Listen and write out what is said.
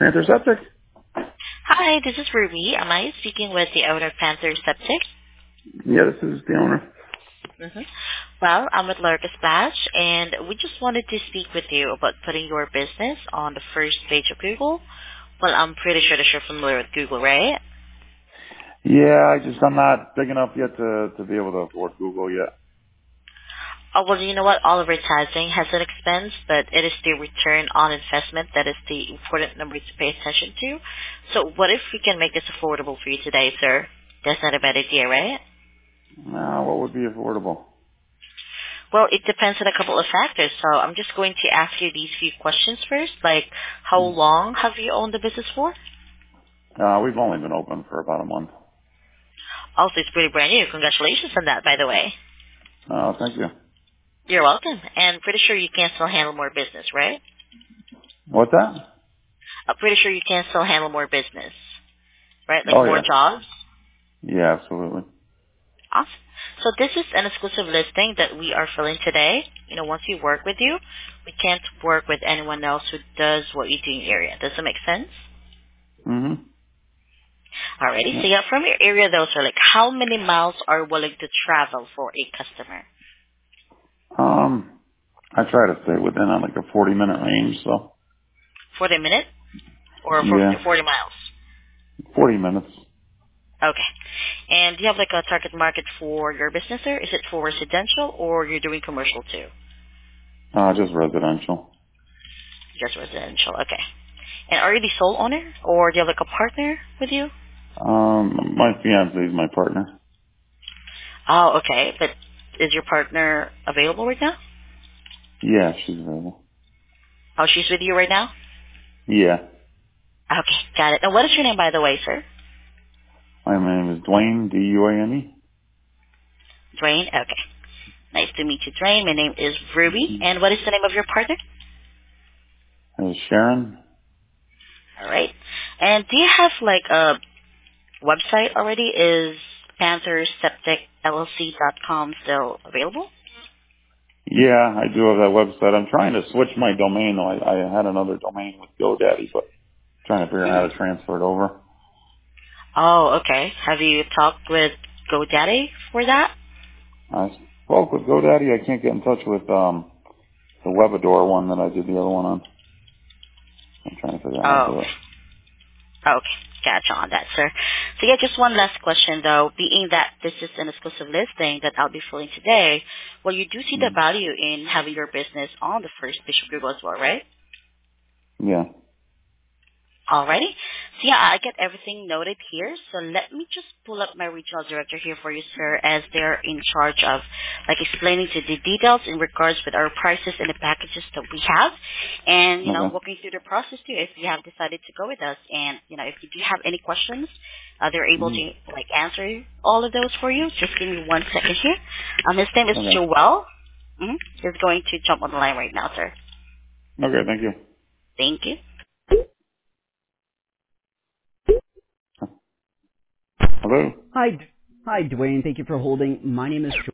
Panther Septic? Hi, this is Ruby. Am I speaking with the owner of Panther Septic? Yeah, this is the owner. Mm-hmm. Well, I'm with Lurka Splash, and we just wanted to speak with you about putting your business on the first page of Google. Well, I'm pretty sure that you're familiar with Google, right? Yeah, I'm not big enough yet to be able to afford Google yet. Oh, well, you know what? All advertising has an expense, but it is the return on investment that is the important number to pay attention to. So what if we can make this affordable for you today, sir? That's not a bad idea, right? What would be affordable? Well, it depends on a couple of factors. So I'm just going to ask you these few questions first. Like, how long have you owned the business for? We've only been open for about a month. Also, it's pretty brand new. Congratulations on that, by the way. Thank you. You're welcome. And pretty sure you can still handle more business, right? What's that? I'm pretty sure you can still handle more business, right? Like Oh more yeah. jobs. Yeah, absolutely. Awesome. So this is an exclusive listing that we are filling today. You know, once we work with you, we can't work with anyone else who does what you do in the area. Does that make sense? Mm-hmm. Alrighty. So Yeah. yeah, from your area though, so like how many miles are willing to travel for a customer? I try to stay within like a 40-minute range, so 40 minutes or for yeah, 40 miles? 40 minutes. Okay. And do you have like a target market for your business there? Is it for residential or you're doing commercial too? Just residential. Just residential. Okay. And are you the sole owner or do you have like a partner with you? My fiance is my partner. Oh, okay. But is your partner available right now? Yeah, she's available. Oh, she's with you right now? Yeah. Okay, got it. And what is your name, by the way, sir? My name is Dwayne, D-U-A-N-E. Dwayne? Okay. Nice to meet you, Dwayne. My name is Ruby. Mm-hmm. And what is the name of your partner? Sharon? All right. And do you have like a website already? Is PantherSepticLLC.com still available? Yeah, I do have that website. I'm trying to switch my domain though. I had another domain with GoDaddy, but trying to figure out Hmm. how to transfer it over. Oh, okay. Have you talked with GoDaddy for that? I spoke with GoDaddy. I can't get in touch with the Webador one that I did the other one on. I'm trying to figure out how to Oh, do okay. it. Okay. Gotcha on that, sir. So yeah, just one last question though. Being that this is an exclusive listing that I'll be filling today, well, you do see the Mm. value in having your business on the first page of Google as well, right? Yeah. Alrighty. So yeah, I get everything noted here. So let me just pull up my regional director here for you, sir, as they're in charge of like explaining to the details in regards with our prices and the packages that we have. And, you know, Okay. walking through the process too if you have decided to go with us. And, you know, if you do have any questions, they're able hmm to like answer all of those for you. Just give me 1 second here. His name is Okay. Joel. Mm-hmm. He's going to jump on the line right now, sir. Okay. Thank you. Thank you. Hello. Hi, Dwayne. Thank you for holding. My name is